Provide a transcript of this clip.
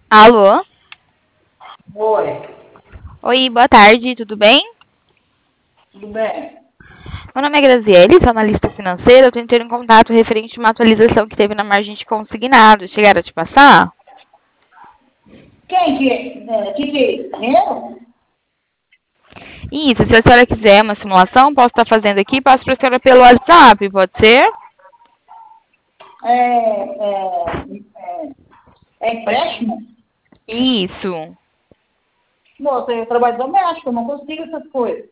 Alô? Oi, Oi, boa tarde, tudo bem? tudo bem? Meu nome é Graziele, sou analista financeira. Eu tô entrando em contato referente a uma atualização que teve na margem de consignado. Chegaram a te passar? Quem que é isso? Eu? Isso, se a senhora quiser uma simulação, posso estar fazendo aqui, passo para a senhora pelo WhatsApp, pode ser? É, é empréstimo? Isso. Moça, eu trabalho doméstico, eu não consigo essas coisas.